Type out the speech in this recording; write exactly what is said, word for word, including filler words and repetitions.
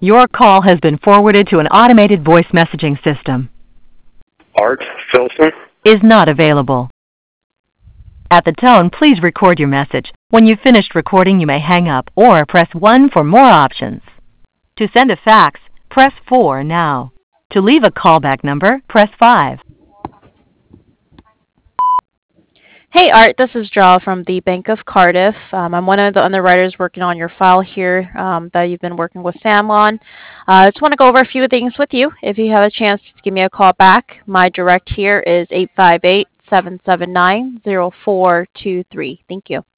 Your call has been forwarded to an automated voice messaging system. Art Filson Is not available. At the tone, please record your message. When you've finished recording, you may hang up or press one for more options. To send a fax, press four now. To leave a callback number, press five. Hey Art, this is Draw from the Bank of Cardiff. Um, I'm one of the underwriters working on your file here um, that you've been working with Sam on. I uh, just want to go over a few things with you. If you have a chance, just give me a call back. My direct here is eight five eight, seven seven nine, zero four two three. Thank you.